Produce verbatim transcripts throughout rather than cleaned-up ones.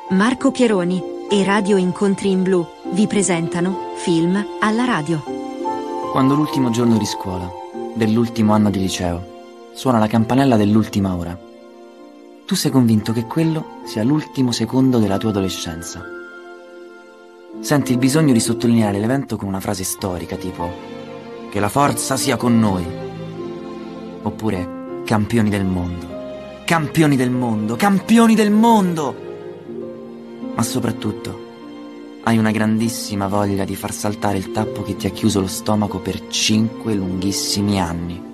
Marco Pieroni e Radio Incontri in Blu vi presentano Film alla radio. Quando l'ultimo giorno di scuola, dell'ultimo anno di liceo, suona la campanella dell'ultima ora, tu sei convinto che quello sia l'ultimo secondo della tua adolescenza. Senti il bisogno di sottolineare l'evento con una frase storica tipo «Che la forza sia con noi», oppure «Campioni del mondo, campioni del mondo, campioni del mondo». Ma soprattutto hai una grandissima voglia di far saltare il tappo che ti ha chiuso lo stomaco per cinque lunghissimi anni.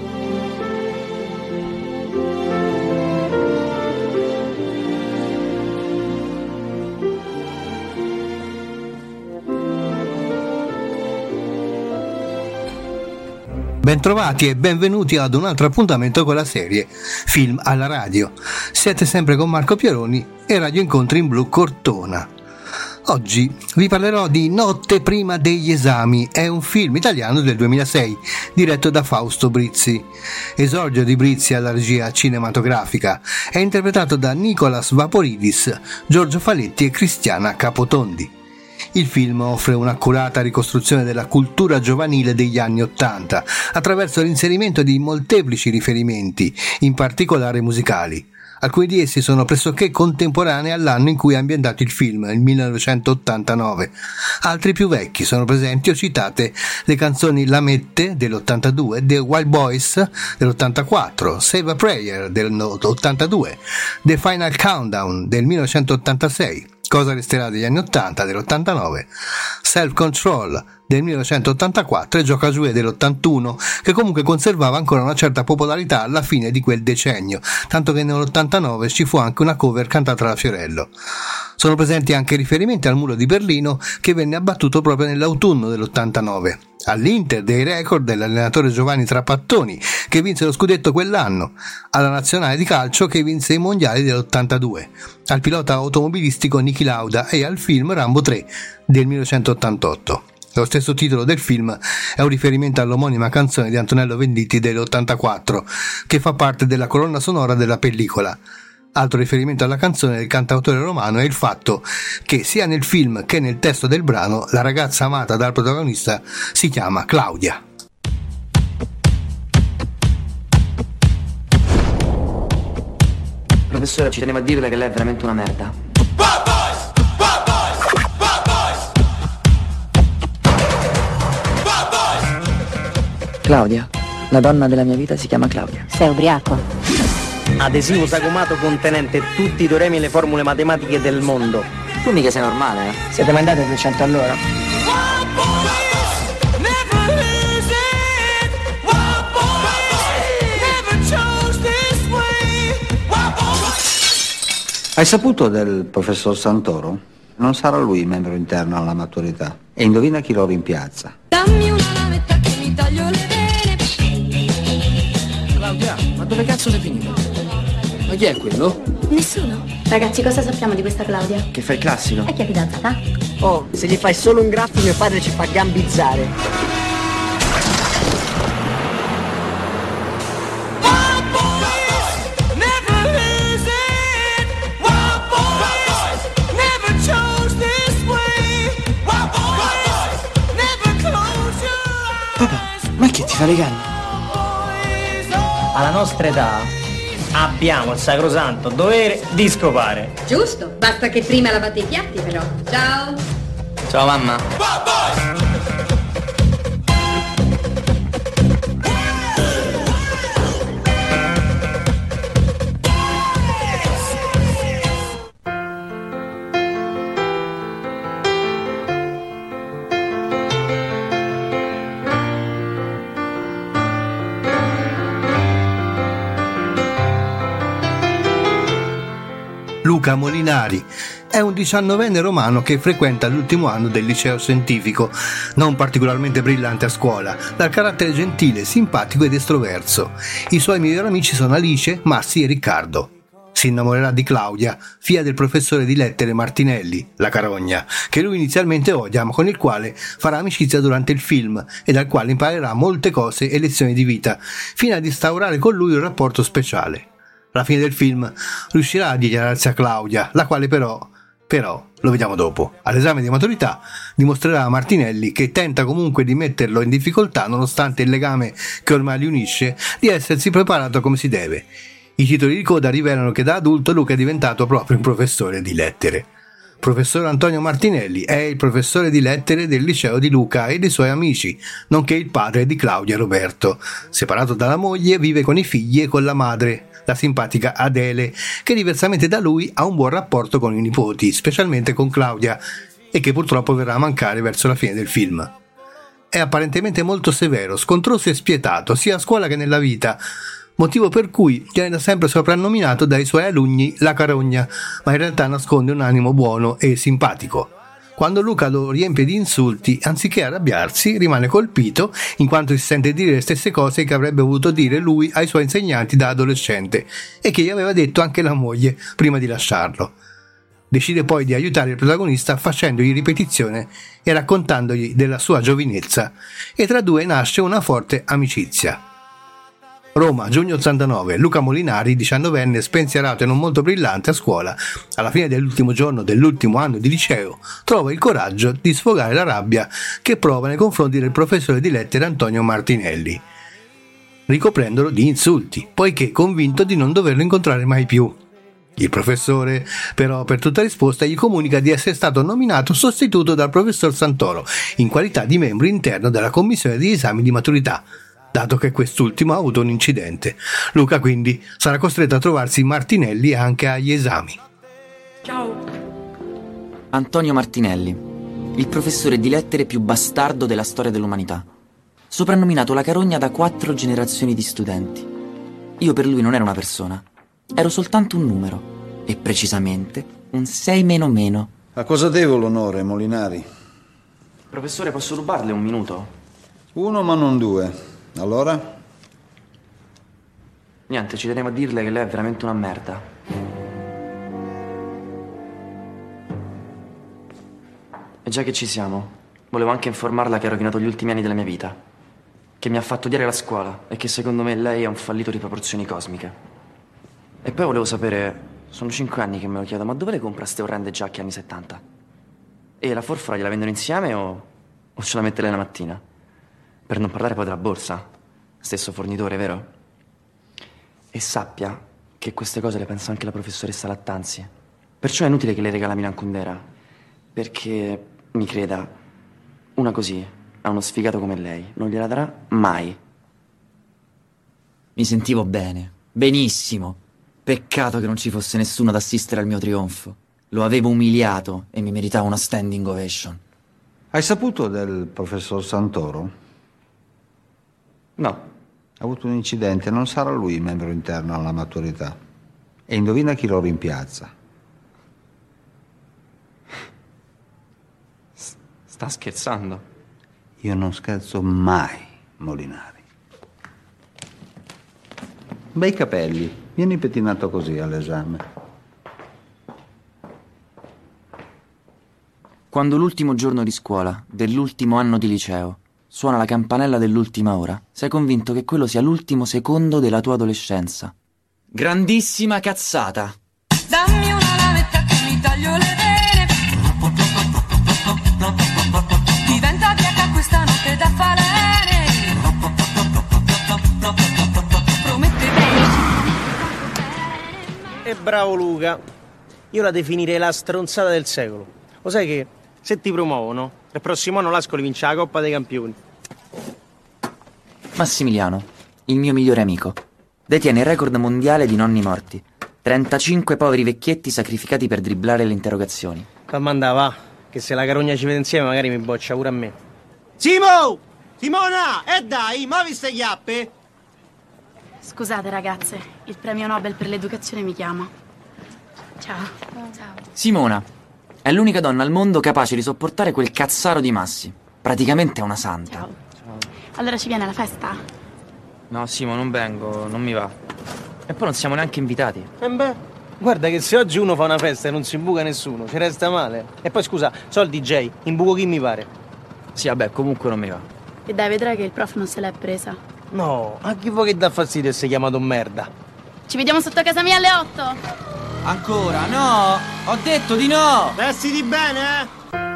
Bentrovati e benvenuti ad un altro appuntamento con la serie Film alla radio. Siete sempre con Marco Pieroni e Radio Incontri in Blu Cortona. Oggi vi parlerò di Notte prima degli esami, è un film italiano del duemilasei diretto da Fausto Brizzi. Esordio di Brizzi alla regia cinematografica, è interpretato da Nicolas Vaporidis, Giorgio Faletti e Cristiana Capotondi. Il film offre un'accurata ricostruzione della cultura giovanile degli anni Ottanta attraverso l'inserimento di molteplici riferimenti, in particolare musicali. Alcuni di essi sono pressoché contemporanei all'anno in cui è ambientato il film, il millenovecentottantanove. Altri più vecchi sono presenti o citate le canzoni Lamette dell'ottantadue, The Wild Boys dell'ottantaquattro, Save a Prayer dell'ottantadue, The Final Countdown del millenovecentottantasei, Cosa resterà degli anni ottanta dell'ottantanove, Self Control del millenovecentottantaquattro e Gioca Jouet dell'ottantuno, che comunque conservava ancora una certa popolarità alla fine di quel decennio, tanto che nell'ottantanove ci fu anche una cover cantata da Fiorello. Sono presenti anche riferimenti al muro di Berlino che venne abbattuto proprio nell'autunno dell'ottantanove, all'Inter dei record dell'allenatore Giovanni Trapattoni che vinse lo scudetto quell'anno, alla nazionale di calcio che vinse i mondiali dell'ottantadue, al pilota automobilistico Niki Lauda e al film Rambo tre del millenovecentottantotto. Lo stesso titolo del film è un riferimento all'omonima canzone di Antonello Venditti dell'ottantaquattro, che fa parte della colonna sonora della pellicola. Altro riferimento alla canzone del cantautore romano è il fatto che sia nel film che nel testo del brano la ragazza amata dal protagonista si chiama Claudia. Professore, ci tenevo a dirle che lei è veramente una merda. Bad boys! Bad boys! Bad boys! Bad boys! Claudia, la donna della mia vita si chiama Claudia. Sei ubriaco? Adesivo sagomato contenente tutti i teoremi e le formule matematiche del mondo. Tu mica sei normale, eh? Siete mai andati a trecento all'ora? Hai saputo del professor Santoro? Non sarà lui membro interno alla maturità. E indovina chi lo rimpiazza. Dammi una lametta che mi taglio le vene. Claudia, ma dove cazzo sei finito? Ma chi è quello? Nessuno. Ragazzi, cosa sappiamo di questa Claudia? Che fa il classico? È chi è fidanzata? Oh, se gli fai solo un graffio mio padre ci fa gambizzare. Papà, ma che ti fa le canne? Alla nostra età abbiamo il sacrosanto dovere di scopare. Giusto, basta che prima lavate i piatti però. Ciao. Ciao mamma. Bad boys! Luca Molinari è un diciannovenne romano che frequenta l'ultimo anno del liceo scientifico, non particolarmente brillante a scuola, dal carattere gentile, simpatico ed estroverso. I suoi migliori amici sono Alice, Massi e Riccardo. Si innamorerà di Claudia, figlia del professore di lettere Martinelli, la carogna, che lui inizialmente odia, ma con il quale farà amicizia durante il film e dal quale imparerà molte cose e lezioni di vita, fino ad instaurare con lui un rapporto speciale. Alla fine del film riuscirà a dichiararsi a Claudia, la quale però Però lo vediamo dopo. All'esame di maturità dimostrerà a Martinelli, che tenta comunque di metterlo in difficoltà nonostante il legame che ormai li unisce, di essersi preparato come si deve. I titoli di coda rivelano che da adulto Luca è diventato proprio un professore di lettere. Professor Antonio Martinelli è il professore di lettere del liceo di Luca e dei suoi amici, nonché il padre di Claudia e Roberto. Separato dalla moglie, vive con i figli e con la madre, la simpatica Adele, che diversamente da lui ha un buon rapporto con i nipoti, specialmente con Claudia, e che purtroppo verrà a mancare verso la fine del film. È apparentemente molto severo, scontroso e spietato, sia a scuola che nella vita, motivo per cui viene da sempre soprannominato dai suoi alunni la carogna, ma in realtà nasconde un animo buono e simpatico. Quando Luca lo riempie di insulti, anziché arrabbiarsi, rimane colpito in quanto si sente dire le stesse cose che avrebbe voluto dire lui ai suoi insegnanti da adolescente e che gli aveva detto anche la moglie prima di lasciarlo. Decide poi di aiutare il protagonista facendogli ripetizione e raccontandogli della sua giovinezza, e tra due nasce una forte amicizia. Roma, giugno ottantanove. Luca Molinari, diciannovenne, spensierato e non molto brillante a scuola, alla fine dell'ultimo giorno dell'ultimo anno di liceo, trova il coraggio di sfogare la rabbia che prova nei confronti del professore di lettere Antonio Martinelli, ricoprendolo di insulti, poiché convinto di non doverlo incontrare mai più. Il professore, però, per tutta risposta gli comunica di essere stato nominato sostituto dal professor Santoro, in qualità di membro interno della commissione degli esami di maturità, dato che quest'ultimo ha avuto un incidente. Luca quindi sarà costretto a trovarsi Martinelli anche agli esami. Ciao. Antonio Martinelli, il professore di lettere più bastardo della storia dell'umanità, soprannominato la carogna da quattro generazioni di studenti. Io per lui non ero una persona, ero soltanto un numero, e precisamente un sei meno meno. A cosa devo l'onore, Molinari? Professore, posso rubarle un minuto? Uno ma non due. Allora? Niente, ci tenevo a dirle che lei è veramente una merda. E già che ci siamo, volevo anche informarla che ha rovinato gli ultimi anni della mia vita, che mi ha fatto odiare la scuola e che secondo me lei è un fallito di proporzioni cosmiche. E poi volevo sapere, sono cinque anni che me lo chiedo, ma dove le compra ste orrende giacche anni settanta? E la forfora gliela vendono insieme o, o ce la mette lei la mattina? Per non parlare poi della borsa, stesso fornitore, vero? E sappia che queste cose le pensa anche la professoressa Lattanzi. Perciò è inutile che le regala Milan Kundera, perché, mi creda, una così a uno sfigato come lei non gliela darà mai. Mi sentivo bene, benissimo. Peccato che non ci fosse nessuno ad assistere al mio trionfo. Lo avevo umiliato e mi meritava una standing ovation. Hai saputo del professor Santoro? No. Ha avuto un incidente, non sarà lui membro interno alla maturità. E indovina chi lo rimpiazza? S- sta scherzando? Io non scherzo mai, Molinari. Bei capelli, vieni pettinato così all'esame. Quando l'ultimo giorno di scuola, dell'ultimo anno di liceo, suona la campanella dell'ultima ora, sei convinto che quello sia l'ultimo secondo della tua adolescenza. Grandissima cazzata! Dammi una lavetta che mi taglio le vene. Diventa bianca questa notte da falene. Promette bene. E bravo Luca. Io la definirei la stronzata del secolo. Lo sai che se ti promuovono, il prossimo anno l'Ascoli vince la Coppa dei Campioni. Massimiliano, il mio migliore amico, detiene il record mondiale di nonni morti. trentacinque poveri vecchietti sacrificati per dribblare le interrogazioni. T'ammanda, va, che se la carogna ci vede insieme magari mi boccia pure a me. Simo! Simona! E eh dai, muovi ste chiappe! Scusate ragazze, il premio Nobel per l'educazione mi chiama. Ciao. Ciao. Simona è l'unica donna al mondo capace di sopportare quel cazzaro di Massi. Praticamente è una santa. Ciao. Allora ci viene alla festa? No, Simo, non vengo, non mi va. E poi non siamo neanche invitati. E beh, guarda che se oggi uno fa una festa e non si imbuca nessuno, ci resta male. E poi scusa, so il D J, imbuco chi mi pare. Sì, vabbè, comunque non mi va. E dai, vedrai che il prof non se l'è presa. No, a chi vuoi che dà fastidio e sei chiamato merda? Ci vediamo sotto casa mia alle otto! Ancora, no! Ho detto di no! Vestiti bene, eh!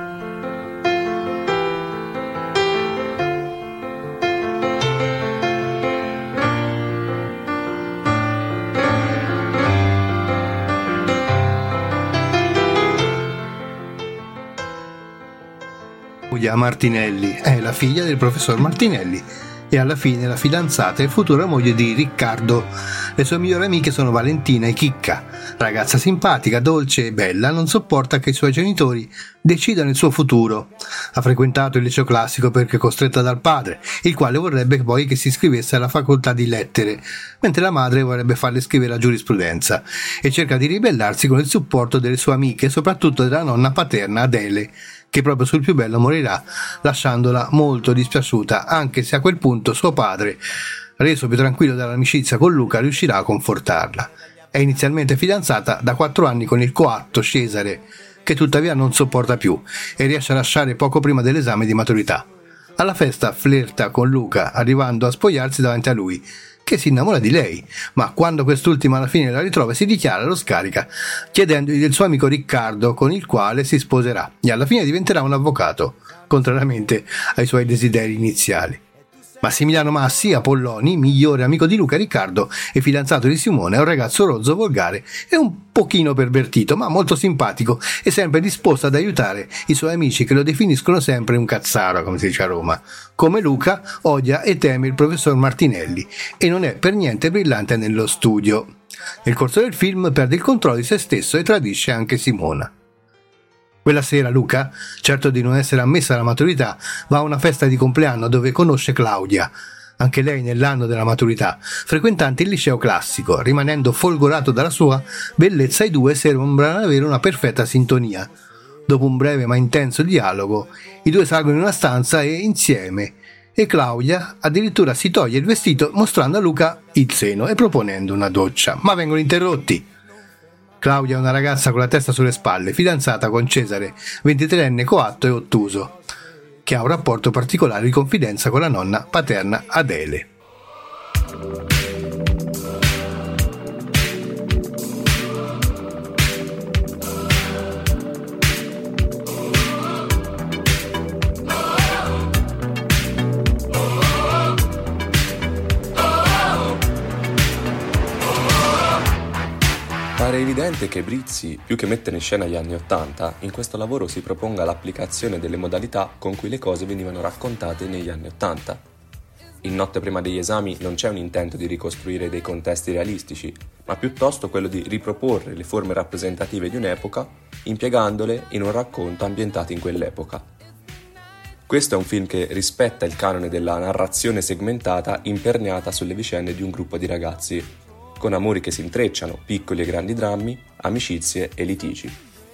Giulia Martinelli è la figlia del professor Martinelli e alla fine la fidanzata e futura moglie di Riccardo. Le sue migliori amiche sono Valentina e Chicca. Ragazza simpatica, dolce e bella, non sopporta che i suoi genitori decidano il suo futuro. Ha frequentato il liceo classico perché costretta dal padre, il quale vorrebbe poi che si iscrivesse alla facoltà di lettere, mentre la madre vorrebbe farle scrivere la giurisprudenza, e cerca di ribellarsi con il supporto delle sue amiche e soprattutto della nonna paterna Adele, che proprio sul più bello morirà, lasciandola molto dispiaciuta, anche se a quel punto suo padre, reso più tranquillo dall'amicizia con Luca, riuscirà a confortarla. È inizialmente fidanzata da quattro anni con il coatto Cesare, che tuttavia non sopporta più e riesce a lasciare poco prima dell'esame di maturità. Alla festa flirta con Luca, arrivando a spogliarsi davanti a lui, che si innamora di lei, ma quando quest'ultima alla fine la ritrova si dichiara, lo scarica, chiedendogli del suo amico Riccardo, con il quale si sposerà, e alla fine diventerà un avvocato, contrariamente ai suoi desideri iniziali. Massimiliano Massi, Apolloni, migliore amico di Luca e Riccardo e fidanzato di Simone, è un ragazzo rozzo, volgare e un pochino pervertito, ma molto simpatico e sempre disposto ad aiutare i suoi amici, che lo definiscono sempre un cazzaro, come si dice a Roma. Come Luca, odia e teme il professor Martinelli e non è per niente brillante nello studio. Nel corso del film perde il controllo di se stesso e tradisce anche Simona. Quella sera Luca, certo di non essere ammessa alla maturità, va a una festa di compleanno dove conosce Claudia, anche lei nell'anno della maturità, frequentante il liceo classico. Rimanendo folgorato dalla sua bellezza, i due sembrano avere una perfetta sintonia. Dopo un breve ma intenso dialogo, i due salgono in una stanza e insieme, e Claudia addirittura si toglie il vestito mostrando a Luca il seno e proponendo una doccia, ma vengono interrotti. Claudia è una ragazza con la testa sulle spalle, fidanzata con Cesare, ventitreenne coatto e ottuso, che ha un rapporto particolare di confidenza con la nonna paterna Adele. Pare evidente che Brizzi, più che mettere in scena gli anni Ottanta, in questo lavoro si proponga l'applicazione delle modalità con cui le cose venivano raccontate negli anni Ottanta. In Notte prima degli esami non c'è un intento di ricostruire dei contesti realistici, ma piuttosto quello di riproporre le forme rappresentative di un'epoca, impiegandole in un racconto ambientato in quell'epoca. Questo è un film che rispetta il canone della narrazione segmentata imperniata sulle vicende di un gruppo di ragazzi, con amori che si intrecciano, piccoli e grandi drammi, amicizie e litigi.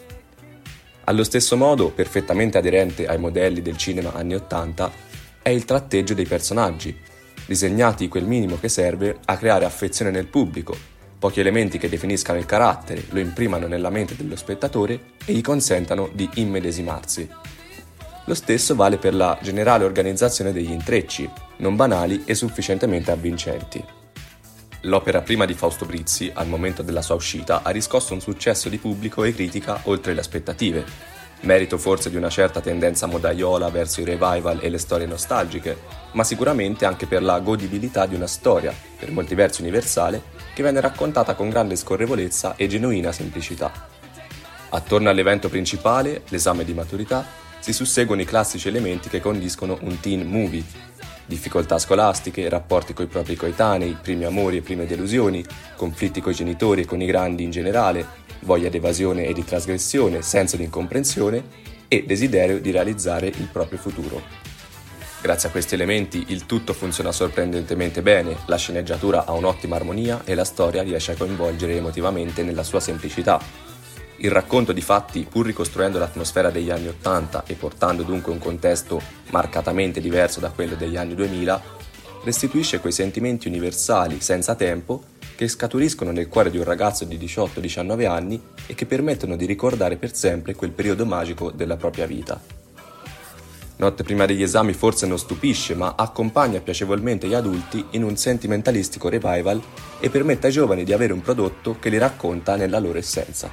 Allo stesso modo, perfettamente aderente ai modelli del cinema anni Ottanta, è il tratteggio dei personaggi, disegnati quel minimo che serve a creare affezione nel pubblico, pochi elementi che definiscano il carattere, lo imprimano nella mente dello spettatore e gli consentano di immedesimarsi. Lo stesso vale per la generale organizzazione degli intrecci, non banali e sufficientemente avvincenti. L'opera prima di Fausto Brizzi, al momento della sua uscita, ha riscosso un successo di pubblico e critica oltre le aspettative, merito forse di una certa tendenza modaiola verso i revival e le storie nostalgiche, ma sicuramente anche per la godibilità di una storia, per molti versi universale, che venne raccontata con grande scorrevolezza e genuina semplicità. Attorno all'evento principale, l'esame di maturità, si susseguono i classici elementi che condiscono un teen movie: difficoltà scolastiche, rapporti coi propri coetanei, primi amori e prime delusioni, conflitti coi genitori e con i grandi in generale, voglia di evasione e di trasgressione, senso di incomprensione e desiderio di realizzare il proprio futuro. Grazie a questi elementi il tutto funziona sorprendentemente bene, la sceneggiatura ha un'ottima armonia e la storia riesce a coinvolgere emotivamente nella sua semplicità. Il racconto, di fatti, pur ricostruendo l'atmosfera degli anni Ottanta e portando dunque un contesto marcatamente diverso da quello degli anni duemila, restituisce quei sentimenti universali, senza tempo, che scaturiscono nel cuore di un ragazzo di diciotto diciannove anni e che permettono di ricordare per sempre quel periodo magico della propria vita. Notte prima degli esami forse non stupisce, ma accompagna piacevolmente gli adulti in un sentimentalistico revival e permette ai giovani di avere un prodotto che li racconta nella loro essenza.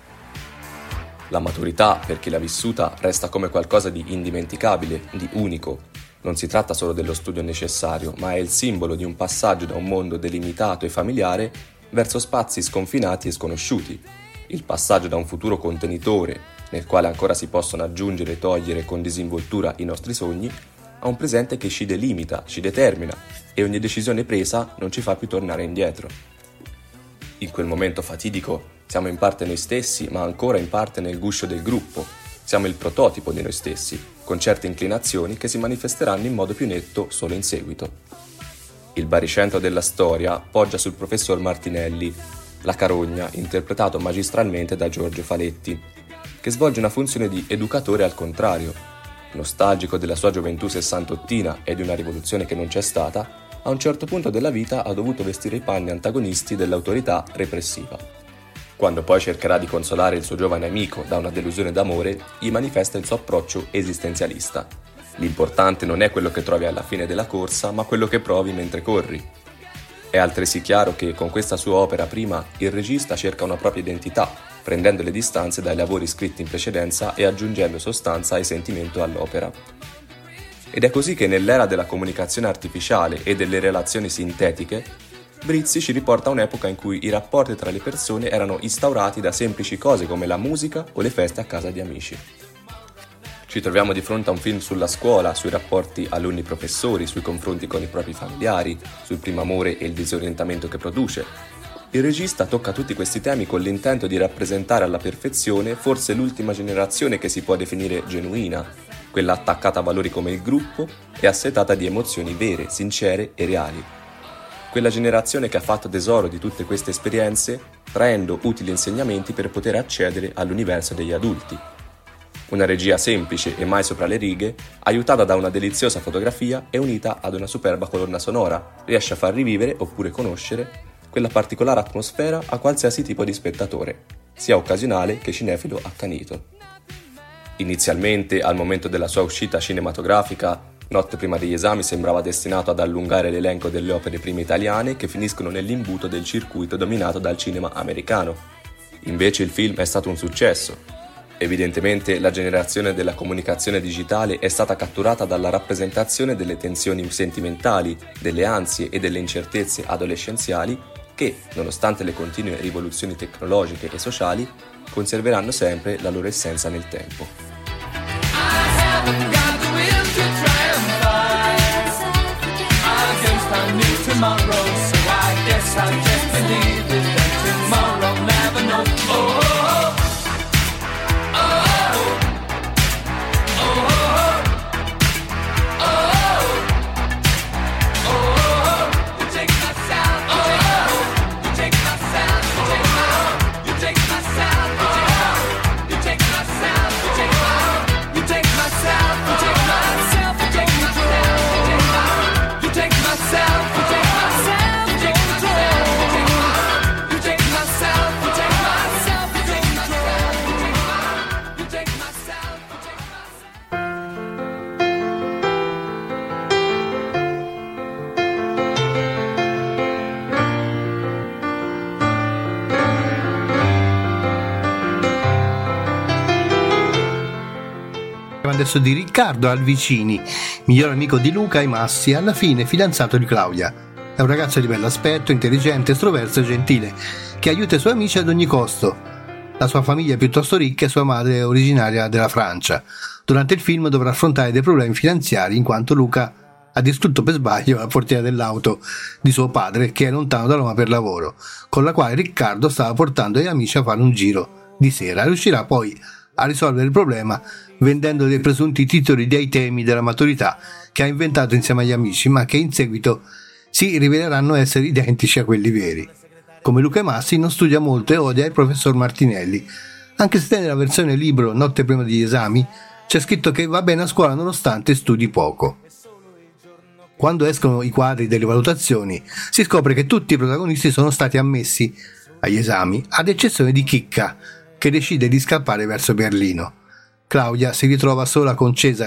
La maturità, per chi l'ha vissuta, resta come qualcosa di indimenticabile, di unico. Non si tratta solo dello studio necessario, ma è il simbolo di un passaggio da un mondo delimitato e familiare verso spazi sconfinati e sconosciuti. Il passaggio da un futuro contenitore, nel quale ancora si possono aggiungere e togliere con disinvoltura i nostri sogni, a un presente che ci delimita, ci determina e ogni decisione presa non ci fa più tornare indietro. In quel momento fatidico siamo in parte noi stessi, ma ancora in parte nel guscio del gruppo. Siamo il prototipo di noi stessi, con certe inclinazioni che si manifesteranno in modo più netto solo in seguito. Il baricentro della storia poggia sul professor Martinelli, la carogna, interpretato magistralmente da Giorgio Faletti, che svolge una funzione di educatore al contrario. Nostalgico della sua gioventù sessantottina e di una rivoluzione che non c'è stata, a un certo punto della vita ha dovuto vestire i panni antagonisti dell'autorità repressiva. Quando poi cercherà di consolare il suo giovane amico da una delusione d'amore, gli manifesta il suo approccio esistenzialista. L'importante non è quello che trovi alla fine della corsa, ma quello che provi mentre corri. È altresì chiaro che con questa sua opera prima il regista cerca una propria identità, prendendo le distanze dai lavori scritti in precedenza e aggiungendo sostanza e sentimento all'opera. Ed è così che nell'era della comunicazione artificiale e delle relazioni sintetiche, Brizzi ci riporta a un'epoca in cui i rapporti tra le persone erano instaurati da semplici cose come la musica o le feste a casa di amici. Ci troviamo di fronte a un film sulla scuola, sui rapporti alunni-professori, sui confronti con i propri familiari, sul primo amore e il disorientamento che produce. Il regista tocca tutti questi temi con l'intento di rappresentare alla perfezione forse l'ultima generazione che si può definire genuina, quella attaccata a valori come il gruppo e assetata di emozioni vere, sincere e reali. Quella generazione che ha fatto tesoro di tutte queste esperienze, traendo utili insegnamenti per poter accedere all'universo degli adulti. Una regia semplice e mai sopra le righe, aiutata da una deliziosa fotografia e unita ad una superba colonna sonora, riesce a far rivivere oppure conoscere quella particolare atmosfera a qualsiasi tipo di spettatore, sia occasionale che cinefilo accanito. Inizialmente, al momento della sua uscita cinematografica, Notte prima degli esami sembrava destinato ad allungare l'elenco delle opere prime italiane che finiscono nell'imbuto del circuito dominato dal cinema americano. Invece il film è stato un successo. Evidentemente la generazione della comunicazione digitale è stata catturata dalla rappresentazione delle tensioni sentimentali, delle ansie e delle incertezze adolescenziali che, nonostante le continue rivoluzioni tecnologiche e sociali, conserveranno sempre la loro essenza nel tempo. Tomorrow, so I guess I'll just believe it that tomorrow never knows. Oh, oh, oh, oh, oh, oh, oh, you take my sound, you take my sound, you take my sound, you take my sound, you take my, you take my sound, you take myself, you take my sound, you take my sound. Adesso di Riccardo Alvicini, miglior amico di Luca e Massi, alla fine fidanzato di Claudia. È un ragazzo di bell'aspetto, intelligente, estroverso e gentile, che aiuta i suoi amici ad ogni costo. La sua famiglia è piuttosto ricca e sua madre è originaria della Francia. Durante il film dovrà affrontare dei problemi finanziari in quanto Luca ha distrutto per sbaglio la portiera dell'auto di suo padre, che è lontano da Roma per lavoro, con la quale Riccardo stava portando gli amici a fare un giro di sera. Riuscirà poi a risolvere il problema vendendo dei presunti titoli dei temi della maturità che ha inventato insieme agli amici, ma che in seguito si riveleranno essere identici a quelli veri. Come Luca e Massi non studia molto e odia il professor Martinelli, anche se nella versione libro Notte prima degli esami c'è scritto che va bene a scuola nonostante studi poco. Quando escono i quadri delle valutazioni si scopre che tutti i protagonisti sono stati ammessi agli esami, ad eccezione di Chicca, che decide di scappare verso Berlino. Claudia si ritrova sola con Cesare,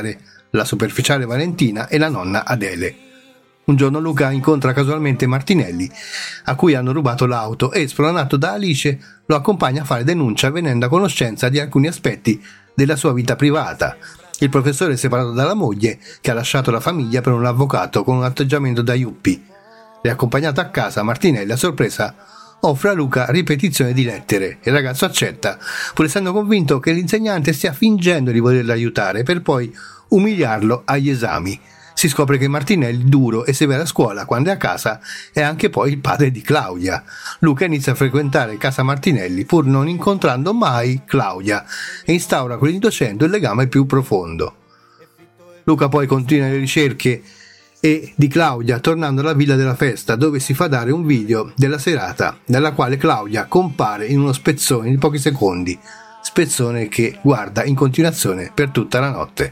la superficiale Valentina e la nonna Adele. Un giorno Luca incontra casualmente Martinelli, a cui hanno rubato l'auto, e spronato da Alice lo accompagna a fare denuncia venendo a conoscenza di alcuni aspetti della sua vita privata. Il professore è separato dalla moglie, che ha lasciato la famiglia per un avvocato con un atteggiamento da yuppie. Riaccompagnato a casa, Martinelli a sorpresa offre a Luca ripetizione di lettere. Il ragazzo accetta, pur essendo convinto che l'insegnante stia fingendo di volerlo aiutare, per poi umiliarlo agli esami. Si scopre che Martinelli, duro e severo a scuola, quando è a casa, è anche poi il padre di Claudia. Luca inizia a frequentare casa Martinelli, pur non incontrando mai Claudia, e instaura con il docente il legame più profondo. Luca poi continua le ricerche e di Claudia tornando alla villa della festa, dove si fa dare un video della serata, nella quale Claudia compare in uno spezzone di pochi secondi, spezzone che guarda in continuazione per tutta la notte.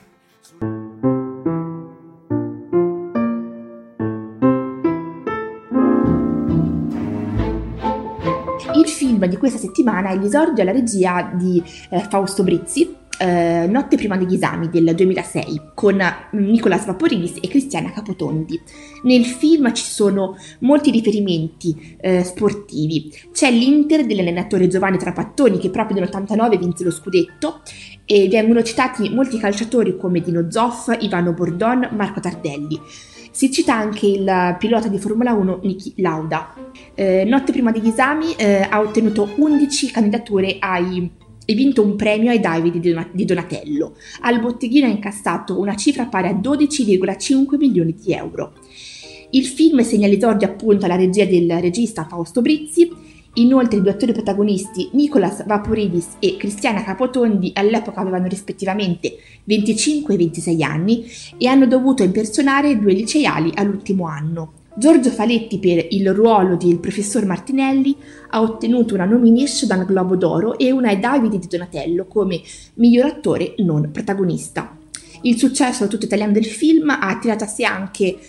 Il film di questa settimana è l'esordio alla regia di eh, Fausto Brizzi, eh, Notte prima degli esami del duemilasei, con Nicolas Vaporidis e Cristiana Capotondi. Nel film ci sono molti riferimenti eh, sportivi. C'è l'Inter dell'allenatore Giovanni Trapattoni, che proprio nell'ottantanove vinse lo scudetto, e vengono citati molti calciatori come Dino Zoff, Ivano Bordon, Marco Tardelli. Si cita anche il pilota di Formula uno Niki Lauda. Eh, notte prima degli esami eh, ha ottenuto undici candidature ai, e vinto un premio ai David di Donatello. Al botteghino ha incassato una cifra pari a dodici virgola cinque milioni di euro. Il film segna l'esordio appunto alla regia del regista Fausto Brizzi. Inoltre i due attori protagonisti, Nicolas Vaporidis e Cristiana Capotondi, all'epoca avevano rispettivamente venticinque e ventisei anni e hanno dovuto impersonare due liceali all'ultimo anno. Giorgio Faletti, per il ruolo del professor Martinelli, ha ottenuto una nomination al Globo d'Oro e una ai David di Donatello come miglior attore non protagonista. Il successo tutto italiano del film ha attirato a sé anche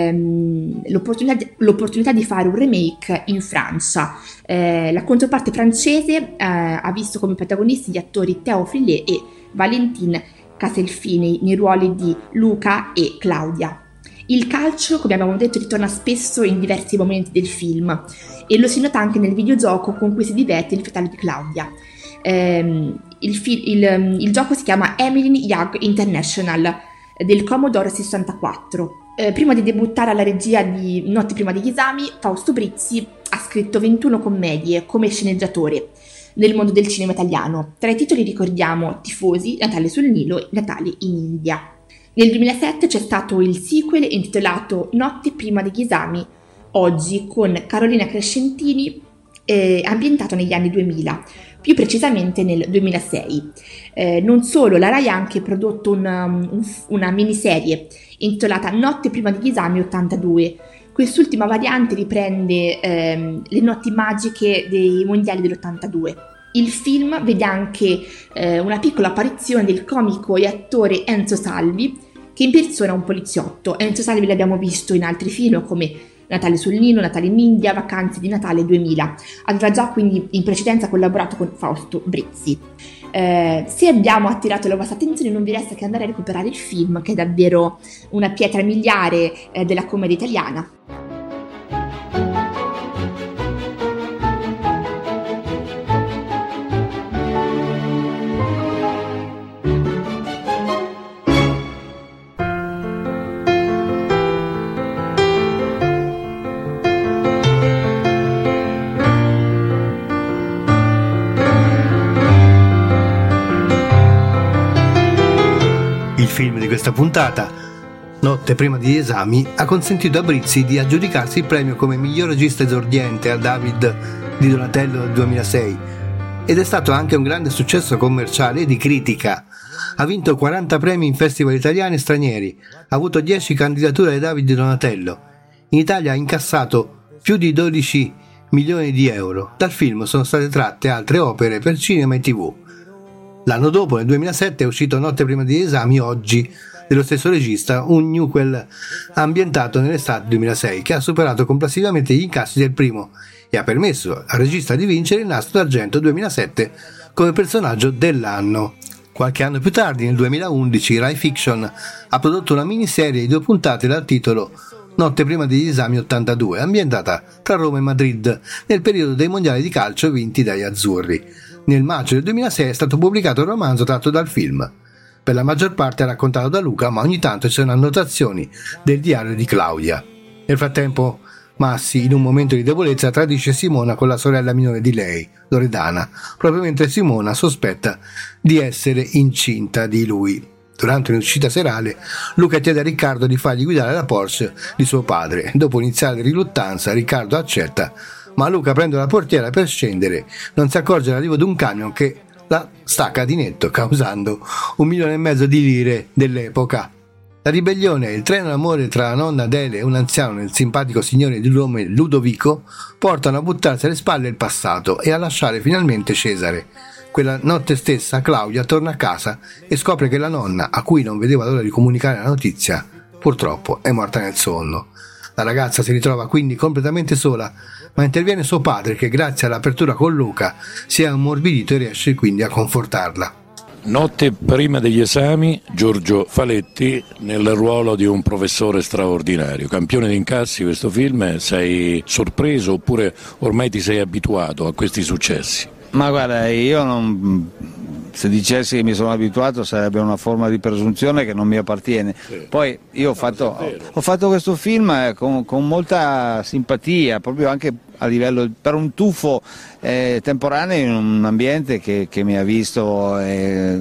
ehm, l'opportunità, l'opportunità di fare un remake in Francia. Eh, la controparte francese eh, ha visto come protagonisti gli attori Théo Frillet e Valentine Caselfini nei ruoli di Luca e Claudia. Il calcio, come abbiamo detto, ritorna spesso in diversi momenti del film e lo si nota anche nel videogioco con cui si diverte il fratello di Claudia. Um, il, fi- il, um, il gioco si chiama Emmeline Young International del Commodore sessantaquattro. Uh, prima di debuttare alla regia di Notte prima degli esami, Fausto Brizzi ha scritto ventuno commedie come sceneggiatore nel mondo del cinema italiano. Tra i titoli ricordiamo Tifosi, Natale sul Nilo e Natale in India. Nel duemilasette c'è stato il sequel intitolato Notte prima degli esami, oggi, con Carolina Crescentini, eh, ambientato negli anni duemila, più precisamente nel duemilasei. Eh, non solo, la Rai ha anche prodotto una, un, una miniserie intitolata Notte prima degli esami ottantadue. Quest'ultima variante riprende ehm, le notti magiche dei mondiali dell'ottantadue. Il film vede anche eh, una piccola apparizione del comico e attore Enzo Salvi, che impersona un poliziotto. Enzo Salvi l'abbiamo visto in altri film come Natale sul Nilo, Natale in India, Vacanze di Natale duemila. Aveva già quindi in precedenza collaborato con Fausto Brizzi. Eh, se abbiamo attirato la vostra attenzione, non vi resta che andare a recuperare il film, che è davvero una pietra miliare eh, della commedia italiana. Il film di questa puntata, Notte prima degli esami, ha consentito a Brizzi di aggiudicarsi il premio come miglior regista esordiente al David di Donatello del duemilasei ed è stato anche un grande successo commerciale e di critica. Ha vinto quaranta premi in festival italiani e stranieri, ha avuto dieci candidature ai David di Donatello. In Italia ha incassato più di dodici milioni di euro. Dal film sono state tratte altre opere per cinema e tivù. L'anno dopo, nel duemilasette, è uscito Notte prima degli esami, oggi, dello stesso regista, un newquel ambientato nell'estate duemilasei, che ha superato complessivamente gli incassi del primo e ha permesso al regista di vincere il Nastro d'Argento duemilasette come personaggio dell'anno. Qualche anno più tardi, nel duemilaundici, Rai Fiction ha prodotto una miniserie di due puntate dal titolo Notte prima degli esami ottantadue, ambientata tra Roma e Madrid nel periodo dei mondiali di calcio vinti dagli azzurri. Nel maggio del duemilasei è stato pubblicato un romanzo tratto dal film. Per la maggior parte è raccontato da Luca, ma ogni tanto ci sono annotazioni del diario di Claudia. Nel frattempo, Massi, in un momento di debolezza, tradisce Simona con la sorella minore di lei, Loredana, proprio mentre Simona sospetta di essere incinta di lui. Durante un'uscita serale, Luca chiede a Riccardo di fargli guidare la Porsche di suo padre. Dopo iniziale riluttanza, Riccardo accetta, ma Luca prende la portiera per scendere. Non si accorge dell'arrivo di un camion che la stacca di netto, causando un milione e mezzo di lire dell'epoca. La ribellione e il treno d'amore tra la nonna Adele e un anziano nel simpatico signore di nome Ludovico portano a buttarsi alle spalle il passato e a lasciare finalmente Cesare. Quella notte stessa Claudia torna a casa e scopre che la nonna, a cui non vedeva l'ora di comunicare la notizia, purtroppo è morta nel sonno. La ragazza si ritrova quindi completamente sola, ma interviene suo padre che, grazie all'apertura con Luca, si è ammorbidito e riesce quindi a confortarla. Notte prima degli esami, Giorgio Faletti nel ruolo di un professore straordinario. Campione di incassi questo film, sei sorpreso oppure ormai ti sei abituato a questi successi? Ma guarda, io non, se dicessi che mi sono abituato sarebbe una forma di presunzione che non mi appartiene. Sì. Poi io ho fatto, ho fatto questo film con, con molta simpatia, proprio anche a livello per un tuffo eh, temporaneo in un ambiente che, che mi ha visto eh,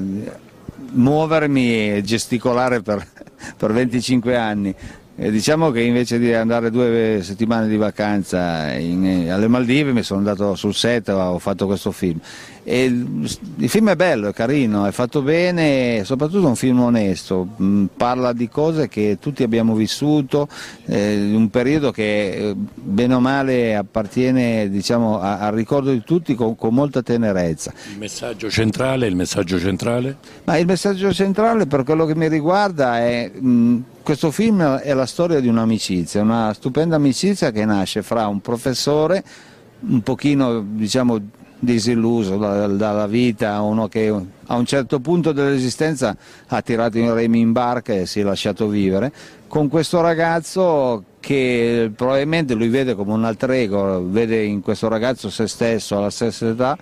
muovermi e gesticolare per, per venticinque anni. E diciamo che invece di andare due settimane di vacanza in, alle Maldive mi sono andato sul set e ho fatto questo film. E il, il film è bello, è carino, è fatto bene, soprattutto è un film onesto, mh, parla di cose che tutti abbiamo vissuto, eh, un periodo che eh, bene o male appartiene, diciamo, a, al ricordo di tutti con, con molta tenerezza. Il messaggio centrale, il messaggio centrale? Ma il messaggio centrale per quello che mi riguarda è... Mh, questo film è la storia di un'amicizia, una stupenda amicizia che nasce fra un professore un pochino, diciamo, disilluso dalla vita, uno che a un certo punto dell'esistenza ha tirato i remi in barca e si è lasciato vivere, con questo ragazzo che probabilmente lui vede come un alter ego, vede in questo ragazzo se stesso alla stessa età,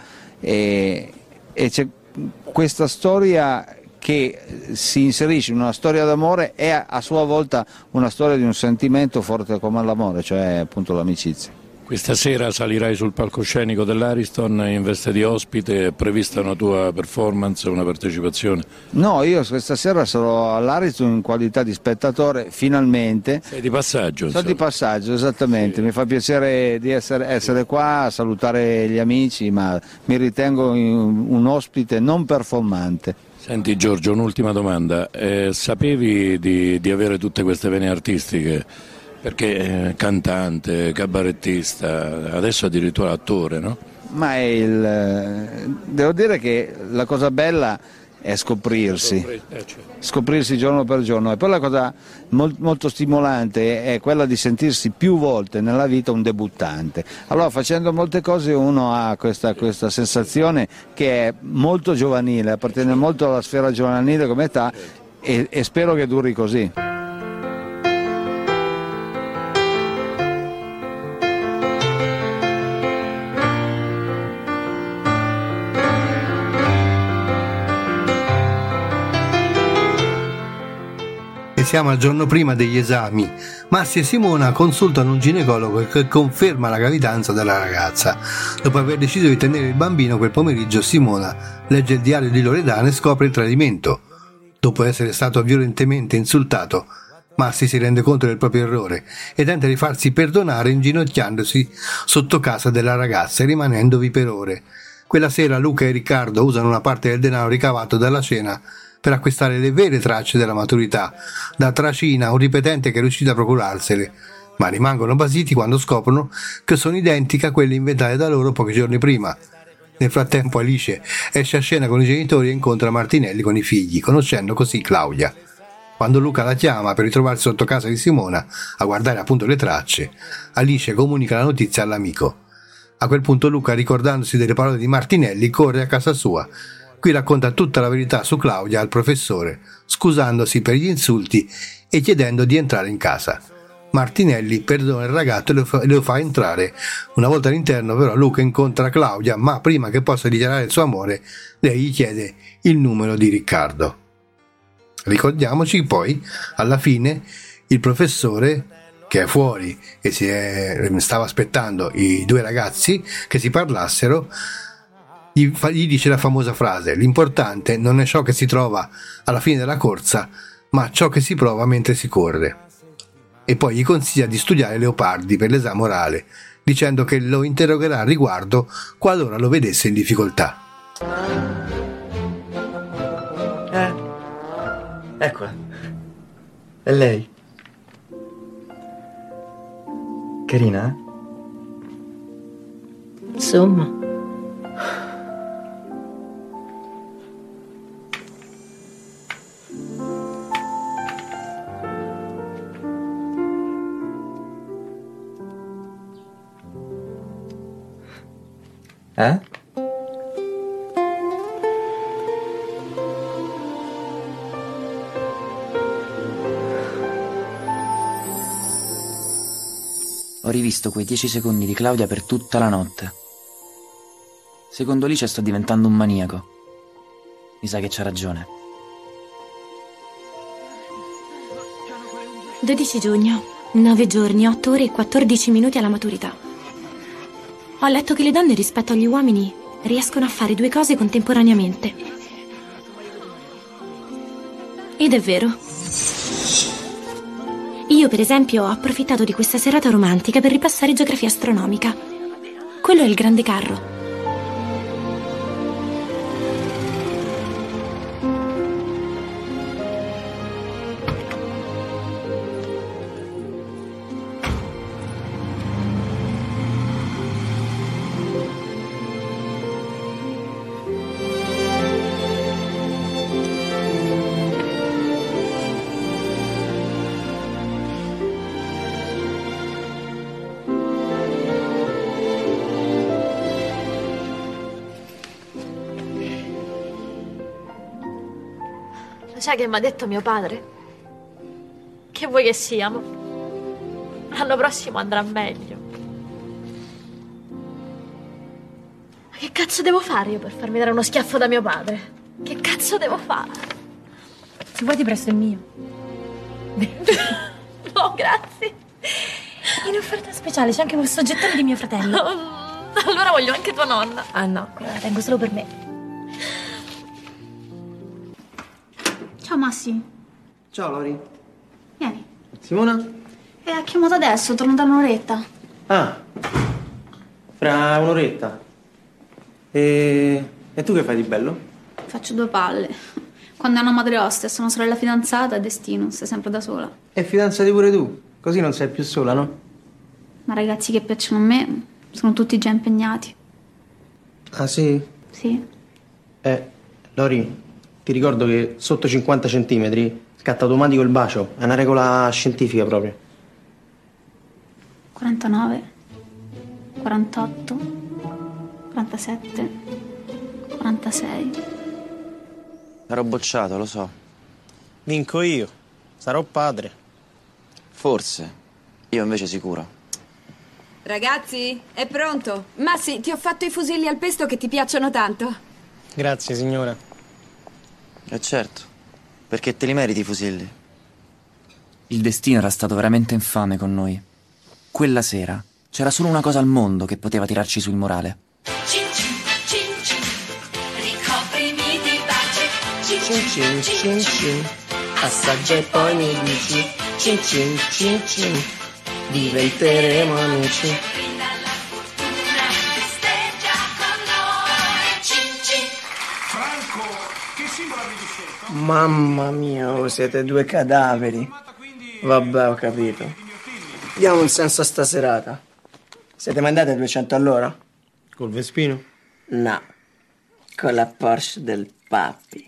e, e c'è questa storia che si inserisce in una storia d'amore e a sua volta una storia di un sentimento forte come l'amore, cioè appunto l'amicizia. Questa sera salirai sul palcoscenico dell'Ariston in veste di ospite, è prevista una tua performance, una partecipazione? No, io questa sera sarò all'Ariston in qualità di spettatore, finalmente. Sei di passaggio? Sono di passaggio, esattamente, sì. Mi fa piacere di essere, essere qua, a salutare gli amici, ma mi ritengo un ospite non performante. Senti Giorgio, un'ultima domanda, eh, sapevi di, di avere tutte queste vene artistiche? Perché eh, cantante, cabarettista, adesso addirittura attore, no? Ma è il, devo dire che la cosa bella è scoprirsi, scoprirsi giorno per giorno, e poi la cosa molt, molto stimolante è quella di sentirsi più volte nella vita un debuttante. Allora, facendo molte cose uno ha questa, questa sensazione che è molto giovanile, appartiene molto alla sfera giovanile come età, e, e spero che duri così. Siamo al giorno prima degli esami. Massi e Simona consultano un ginecologo che conferma la gravidanza della ragazza. Dopo aver deciso di tenere il bambino quel pomeriggio, Simona legge il diario di Loredana e scopre il tradimento. Dopo essere stato violentemente insultato, Massi si rende conto del proprio errore e tenta di farsi perdonare inginocchiandosi sotto casa della ragazza e rimanendovi per ore. Quella sera Luca e Riccardo usano una parte del denaro ricavato dalla cena per acquistare le vere tracce della maturità da Tracina, un ripetente che è riuscito a procurarsele, ma rimangono basiti quando scoprono che sono identiche a quelle inventate da loro pochi giorni prima. Nel frattempo Alice esce a scena con i genitori e incontra Martinelli con i figli, conoscendo così Claudia. Quando Luca la chiama per ritrovarsi sotto casa di Simona a guardare appunto le tracce, Alice comunica la notizia all'amico. A quel punto Luca, ricordandosi delle parole di Martinelli, corre a casa sua. Qui racconta tutta la verità su Claudia al professore, scusandosi per gli insulti e chiedendo di entrare in casa. Martinelli perdona il ragazzo e lo fa, lo fa entrare. Una volta all'interno però Luca incontra Claudia, ma prima che possa dichiarare il suo amore lei gli chiede il numero di Riccardo. Ricordiamoci poi alla fine il professore, che è fuori e si è, stava aspettando i due ragazzi che si parlassero, gli, fa, gli dice la famosa frase: l'importante non è ciò che si trova alla fine della corsa, ma ciò che si prova mentre si corre. E poi gli consiglia di studiare Leopardi per l'esame orale, dicendo che lo interrogherà al riguardo qualora lo vedesse in difficoltà. Eh, eccola. È lei. Carina, eh? Insomma. Eh? Ho rivisto quei dieci secondi di Claudia per tutta la notte. Secondo Lice sto diventando un maniaco. Mi sa che c'ha ragione. dodici giugno, nove giorni, otto ore e quattordici minuti alla maturità. Ho letto che le donne rispetto agli uomini riescono a fare due cose contemporaneamente. Ed è vero. Io, per esempio, ho approfittato di questa serata romantica per ripassare geografia astronomica. Quello è il grande carro. Sai che mi ha detto mio padre? Che vuoi che siamo? L'anno prossimo andrà meglio. Ma che cazzo devo fare io per farmi dare uno schiaffo da mio padre? Che cazzo devo fare? Se vuoi ti presto il mio. No, grazie. In offerta speciale c'è anche questo gettone di mio fratello. Allora voglio anche tua nonna. Ah no, la tengo solo per me. Ciao Massi. Ciao Lori. Vieni. Simona? E ha chiamato adesso, torno da un'oretta. Ah, fra un'oretta. E... e tu che fai di bello? Faccio due palle. Quando è una madre hostess, sono sorella fidanzata, è destino, stai sempre da sola. E fidanzati pure tu, così non sei più sola, no? Ma ragazzi che piacciono a me sono tutti già impegnati. Ah sì? Sì. Eh, Lori, ti ricordo che sotto cinquanta centimetri scatta automatico il bacio, è una regola scientifica proprio. quarantanove, quarantotto, quarantasette, quarantasei. Ero bocciato, lo so. Vinco io, sarò padre. Forse, io invece sicuro. Ragazzi, è pronto? Massi, ti ho fatto i fusilli al pesto che ti piacciono tanto. Grazie, signora. Eh certo, perché te li meriti i fusilli. Il destino era stato veramente infame con noi. Quella sera c'era solo una cosa al mondo che poteva tirarci sul morale. Cin cin, cin cin, ricoprimi di baci. Cin cin, cin cin, assaggia e poi mi dici. Cin cin, cin cin, diventeremo amici. Brinda la fortuna, festeggia con noi. Cin cin. Franco, che simbolo avevi scelto? Mamma mia, oh, siete due cadaveri. Vabbè, ho capito. Diamo un senso a sta serata. Siete mai andati a duecento all'ora? Col Vespino? No, con la Porsche del papi.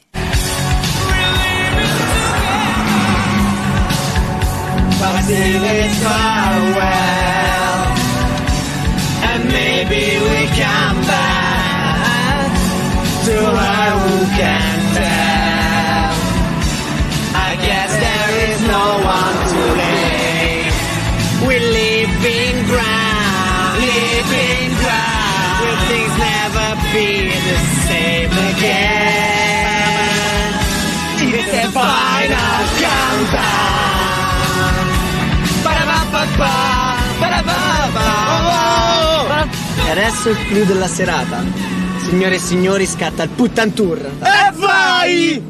And maybe we come back to where we E adesso il clou della serata. Signore e signori, scatta il Puttan Tour. E vai!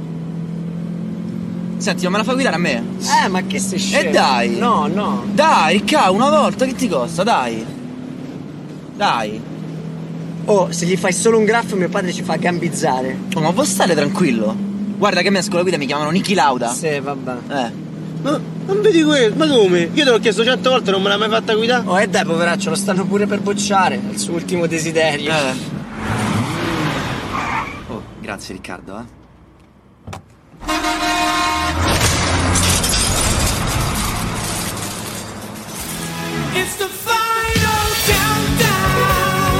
Senti, ma me la fai guidare a me? Eh, ma che sei scemo? E dai! No, no. Dai, Ricca, una volta, che ti costa? Dai! Dai! Oh, se gli fai solo un graffo mio padre ci fa gambizzare. Oh, ma vuoi stare tranquillo? Guarda che a me a scuola guida mi chiamano Niki Lauda. Sì, vabbè. Eh. Ma non vedi quello? Ma come? Io te l'ho chiesto cento volte e non me l'ha mai fatta guidare. Oh, e dai, poveraccio, lo stanno pure per bocciare. È il suo ultimo desiderio. Eh. Oh, grazie Riccardo, eh. It's the final countdown.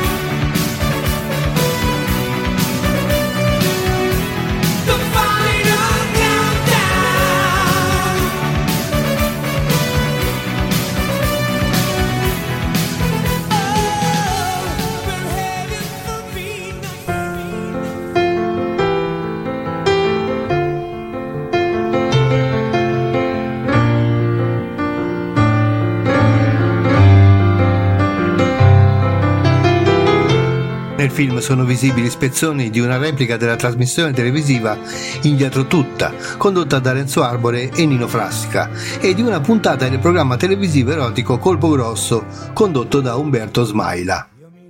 The final countdown. Oh, we're headed for Nel film sono visibili spezzoni di una replica della trasmissione televisiva Indietro tutta, condotta da Renzo Arbore e Nino Frassica, e di una puntata del programma televisivo erotico Colpo Grosso, condotto da Umberto Smaila.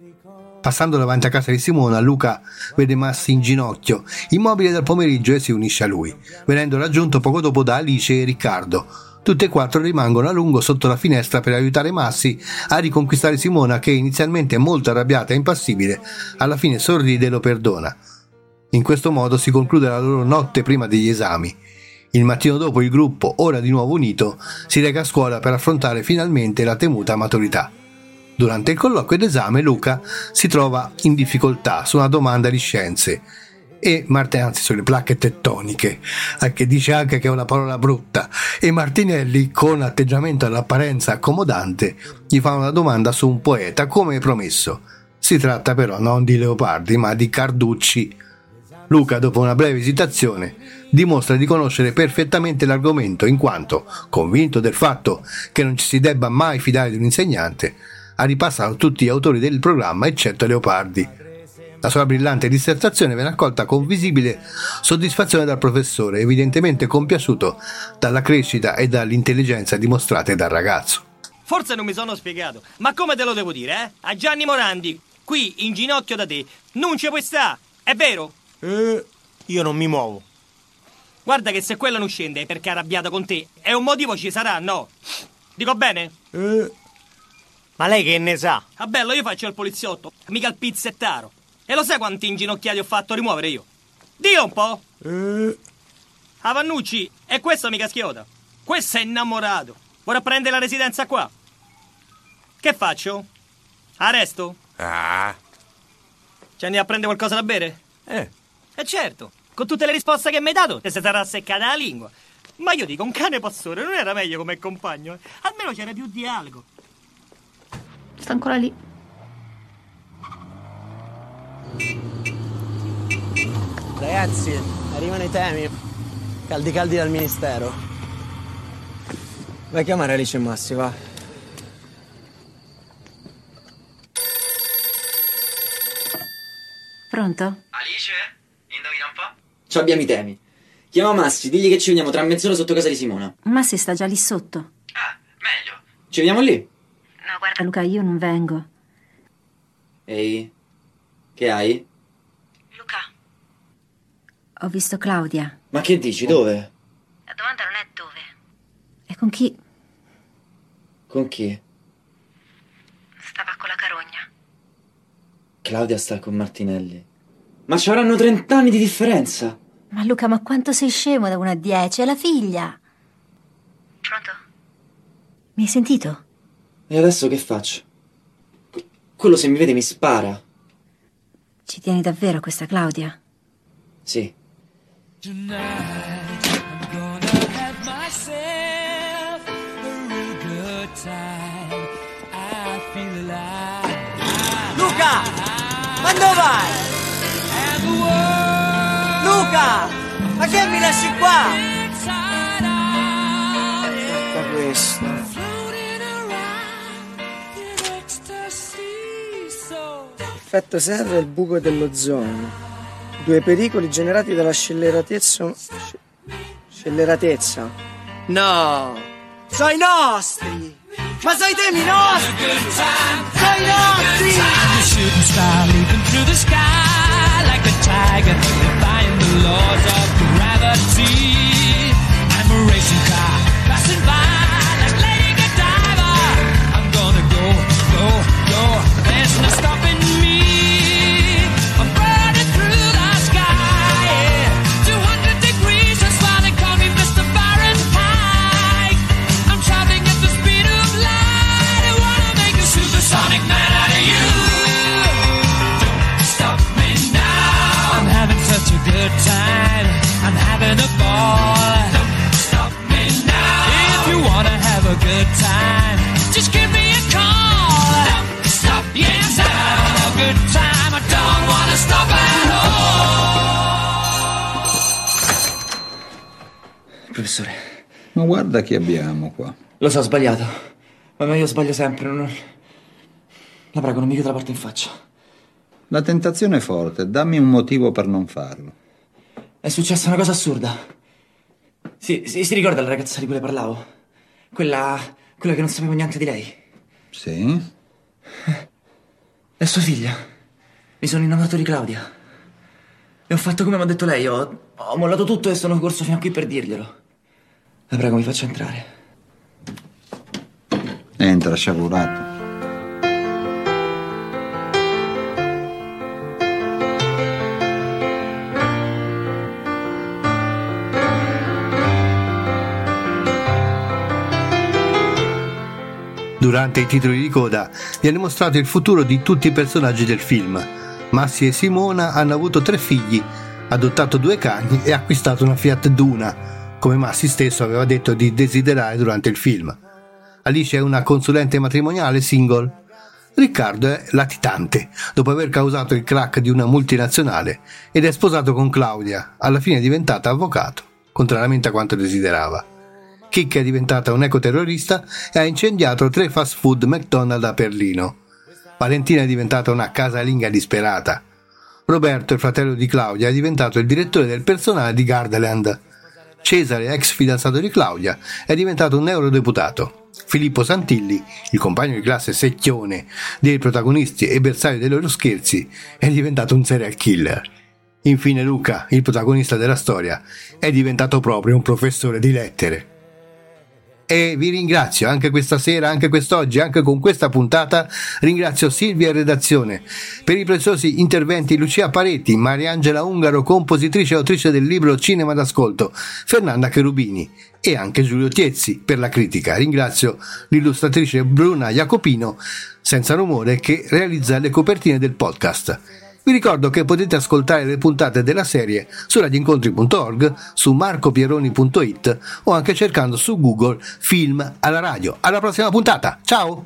Passando davanti a casa di Simona, Luca vede Massi in ginocchio, immobile dal pomeriggio, e si unisce a lui, venendo raggiunto poco dopo da Alice e Riccardo. Tutte e quattro rimangono a lungo sotto la finestra per aiutare Massi a riconquistare Simona, che inizialmente molto arrabbiata e impassibile, alla fine sorride e lo perdona. In questo modo si conclude la loro notte prima degli esami. Il mattino dopo il gruppo, ora di nuovo unito, si reca a scuola per affrontare finalmente la temuta maturità. Durante il colloquio d'esame Luca si trova in difficoltà su una domanda di scienze e Martin, anzi sulle placche tettoniche, che dice anche che è una parola brutta, e Martinelli, con atteggiamento all'apparenza accomodante, gli fa una domanda su un poeta come promesso. Si tratta però non di Leopardi ma di Carducci. Luca, dopo una breve esitazione, dimostra di conoscere perfettamente l'argomento, in quanto, convinto del fatto che non ci si debba mai fidare di un insegnante, ha ripassato tutti gli autori del programma eccetto Leopardi. La sua brillante dissertazione viene accolta con visibile soddisfazione dal professore, evidentemente compiaciuto dalla crescita e dall'intelligenza dimostrate dal ragazzo. Forse non mi sono spiegato, ma come te lo devo dire, eh? A Gianni Morandi, qui in ginocchio da te, non ci puoi sta, è vero? Eh, io non mi muovo. Guarda che se quella non scende è perché è arrabbiata con te, e un motivo ci sarà, no? Dico bene? Eh, ma lei che ne sa? Ah bello, io faccio il poliziotto, mica il pizzettaro. E lo sai quanti inginocchiati ho fatto rimuovere io? Dio un po'! Eh. Ah, Vannucci, e questo mica schiota. Questo è innamorato. Vorrà prendere la residenza qua. Che faccio? Arresto? Ah. Ci andiamo a prendere qualcosa da bere? Eh. E certo, con tutte le risposte che mi hai dato, te si sarà seccata la lingua. Ma io dico, un cane pastore non era meglio come compagno? Eh? Almeno c'era più dialogo. Sta ancora lì. Ragazzi, arrivano i temi. Caldi caldi dal ministero. Vai a chiamare Alice e Massi, va. Pronto? Alice? Indovina un po'? Ci abbiamo i temi. Chiama Massi, digli che ci vediamo tra mezz'ora sotto casa di Simona. Massi sta già lì sotto. Ah, meglio. Ci vediamo lì? No, guarda Luca, io non vengo. Ehi, che hai? Luca. Ho visto Claudia. Ma che dici, dove? La domanda non è dove. E con chi? Con chi? Stava con la carogna. Claudia sta con Martinelli. Ma ci avranno trent'anni di differenza. Ma Luca, ma quanto sei scemo da uno a dieci? È la figlia. Pronto? Mi hai sentito? E adesso che faccio? Quello se mi vede mi spara. Ci tieni davvero a questa Claudia? Sì. Tonight I'm gonna have myself a real good time. I feel alive. Luca! Ma dove vai? Luca! Ma che mi lasci qua? Guarda questo. Effetto serra e il buco dell'ozono. Due pericoli generati dalla scelleratezza. sc- Scelleratezza. No! Sono i nostri! Ma sono i temi nostri! Sono i nostri! Shooting star leaping through the sky like a tiger, defying the laws of gravity. I'm a racing car passing by like Lady Godiva. I'm gonna go, go, go. There's no stopping me. I'm burning through the sky. Yeah. two hundred degrees, that's why they call me Mister Fahrenheit. I'm traveling at the speed of light. I wanna make a supersonic man out of you. Don't stop me now. I'm having such a good time. I'm having a ball. Don't stop me now. If you wanna have a good time, just give me a call. Don't stop me yes, now. I'm having a good time. I don't wanna stop at all. Professore. Ma guarda chi abbiamo qua. Lo so, ho sbagliato. Ma io sbaglio sempre. Non... La prego, non mi chiuda la porta in faccia. La tentazione è forte, dammi un motivo per non farlo. È successa una cosa assurda. Si, si, si ricorda la ragazza di cui le parlavo? Quella... quella che non sapevo niente di lei. Sì? È sua figlia. Mi sono innamorato di Claudia. E ho fatto come mi ha detto lei. Ho, ho mollato tutto e sono corso fino a qui per dirglielo. La prego, mi faccia entrare. Entra, sciagurato. Durante i titoli di coda viene mostrato il futuro di tutti i personaggi del film. Massi e Simona hanno avuto tre figli, adottato due cani e acquistato una Fiat Duna, come Massi stesso aveva detto di desiderare durante il film. Alice è una consulente matrimoniale single. Riccardo è latitante, dopo aver causato il crack di una multinazionale, ed è sposato con Claudia, alla fine è diventata avvocato, contrariamente a quanto desiderava. Chicca è diventata un ecoterrorista e ha incendiato tre fast food McDonald's a Berlino. Valentina è diventata una casalinga disperata. Roberto, il fratello di Claudia, è diventato il direttore del personale di Gardaland. Cesare, ex fidanzato di Claudia, è diventato un eurodeputato. Filippo Santilli, il compagno di classe secchione dei protagonisti e bersaglio dei loro scherzi, è diventato un serial killer. Infine Luca, il protagonista della storia, è diventato proprio un professore di lettere. E vi ringrazio anche questa sera, anche quest'oggi, anche con questa puntata. Ringrazio Silvia in redazione per i preziosi interventi, Lucia Paretti, Mariangela Ungaro, compositrice e autrice del libro Cinema d'ascolto, Fernanda Cherubini, e anche Giulio Tiezzi per la critica. Ringrazio l'illustratrice Bruna Jacopino, senza rumore, che realizza le copertine del podcast. Vi ricordo che potete ascoltare le puntate della serie su radioincontri punto org, su marcopieroni punto it o anche cercando su Google Film alla radio. Alla prossima puntata, ciao!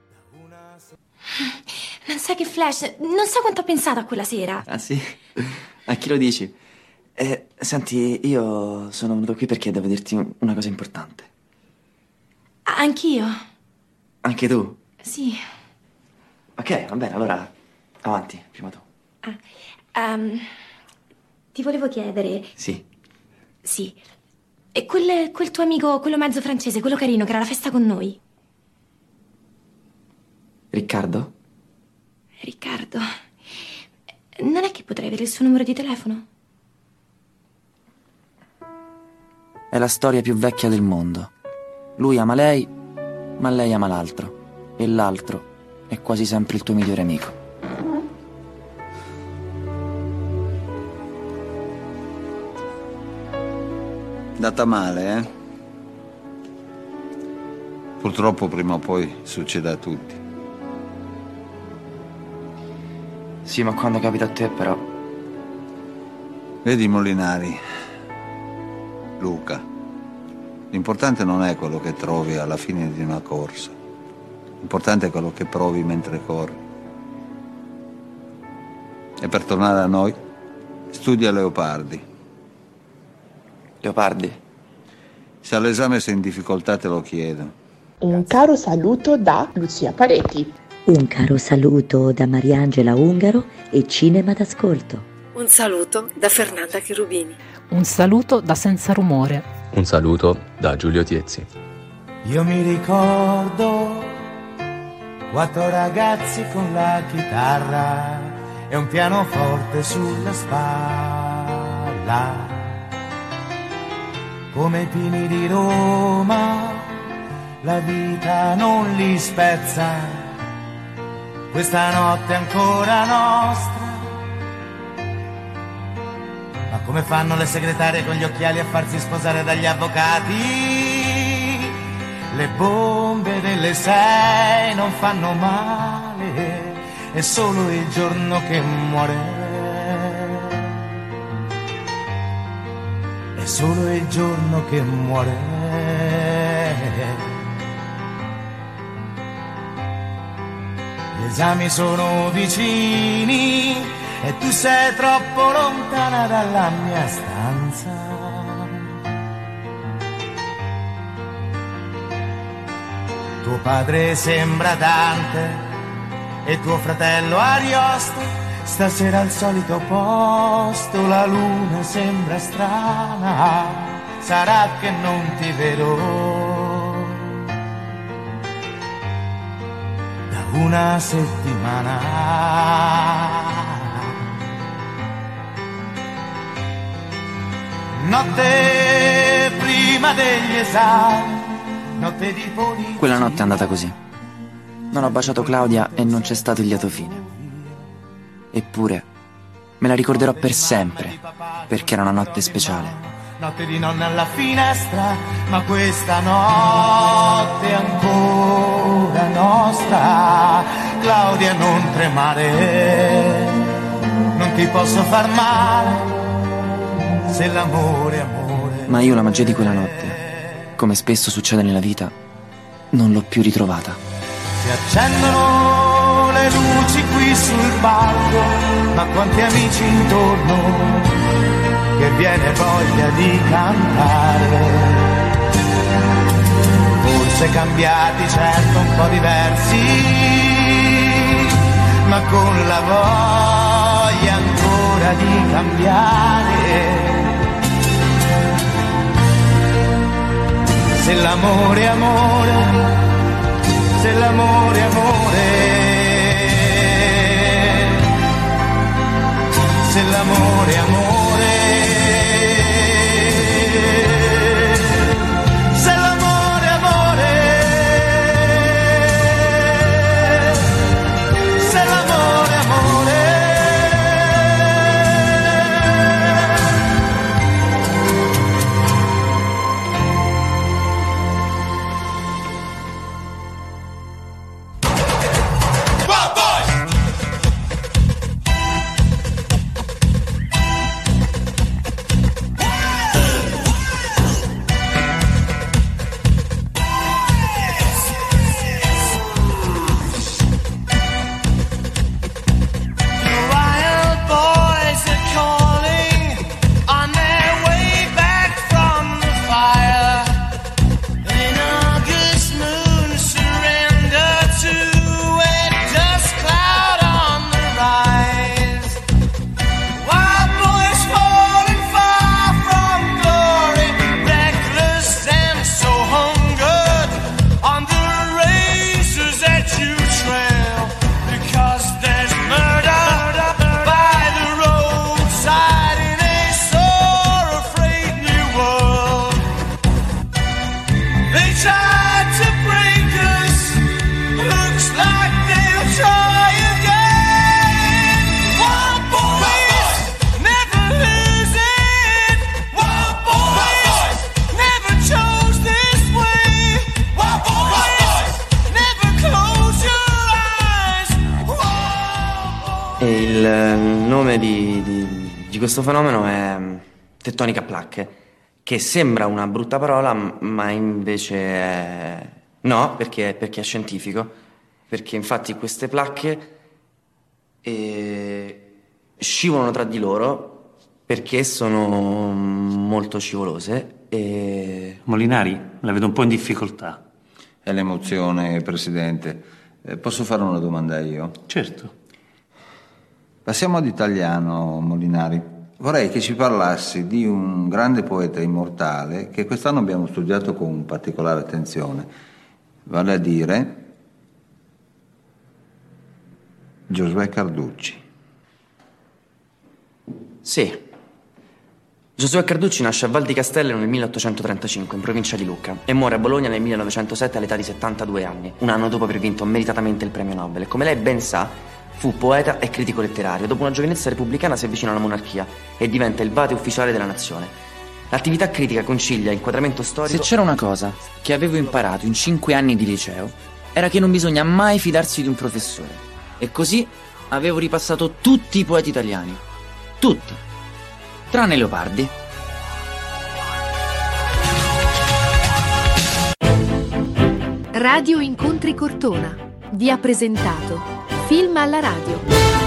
Non sai che Flash, non so quanto ho pensato a quella sera. Ah sì? A chi lo dici? Eh, senti, io sono venuto qui perché devo dirti una cosa importante. Anch'io? Anche tu? Sì. Ok, va bene, allora avanti, prima tu. Ah, um, ti volevo chiedere... Sì. Sì. E quel, quel tuo amico, quello mezzo francese, quello carino che era alla festa con noi? Riccardo? Riccardo. Non è che potrei avere il suo numero di telefono? È la storia più vecchia del mondo. Lui ama lei, ma lei ama l'altro. E l'altro è quasi sempre il tuo migliore amico. Data male, eh? Purtroppo prima o poi succede a tutti. Sì, ma quando capita a te, però... Vedi, Molinari, Luca, l'importante non è quello che trovi alla fine di una corsa. L'importante è quello che provi mentre corri. E per tornare a noi, studia Leopardi. Leopardi? Se all'esame sei in difficoltà te lo chiedo. Un caro saluto da Lucia Paretti. Un caro saluto da Mariangela Ungaro e Cinema d'Ascolto. Un saluto da Fernanda Cherubini. Un saluto da Senza Rumore. Un saluto da Giulio Tiezzi. Io mi ricordo quattro ragazzi con la chitarra e un pianoforte sulla spalla. Come i pini di Roma, la vita non li spezza. Questa notte è ancora nostra. Ma come fanno le segretarie con gli occhiali a farsi sposare dagli avvocati? Le bombe delle sei non fanno male, è solo il giorno che muore. È solo il giorno che muore. Gli esami sono vicini e tu sei troppo lontana dalla mia stanza. Tuo padre sembra Dante e tuo fratello Ariosto. Stasera al solito posto, la luna sembra strana. Sarà che non ti vedo una settimana. Notte prima degli esami, notte di polizia. Quella notte è andata così. Non ho baciato Claudia e non c'è stato il lieto fine. Eppure me la ricorderò per sempre, perché era una notte speciale. Notte di nonna alla finestra, ma questa notte è ancora nostra. Claudia, non tremare, non ti posso far male, se l'amore è amore. Ma io la magia di quella notte, come spesso succede nella vita, non l'ho più ritrovata. Si accendono le luci qui sul palco, ma quanti amici intorno, che viene voglia di cantare. Forse cambiati, certo un po' diversi, ma con la voglia ancora di cambiare. Se l'amore è amore, se l'amore è amore, se l'amore è amore. Il nome di, di, di questo fenomeno è tettonica placche, che sembra una brutta parola, ma invece è... no, perché, perché è scientifico, perché infatti queste placche eh, scivolano tra di loro perché sono molto scivolose e... Molinari, la vedo un po' in difficoltà. È l'emozione, Presidente. Eh, posso fare una domanda io? Certo. Passiamo ad italiano, Molinari. Vorrei che ci parlassi di un grande poeta immortale che quest'anno abbiamo studiato con particolare attenzione, vale a dire Giosuè Carducci. Sì. Giosuè Carducci nasce a Val di Castello nel milleottocentotrentacinque, in provincia di Lucca, e muore a Bologna nel millenovecentosette all'età di settantadue anni, un anno dopo aver vinto meritatamente il premio Nobel. E come lei ben sa, fu poeta e critico letterario. Dopo una giovinezza repubblicana si avvicina alla monarchia e diventa il vate ufficiale della nazione. L'attività critica concilia inquadramento storico... Se c'era una cosa che avevo imparato in cinque anni di liceo, era che non bisogna mai fidarsi di un professore. E così avevo ripassato tutti i poeti italiani. Tutti. Tranne Leopardi. Radio Incontri Cortona vi ha presentato Film alla radio.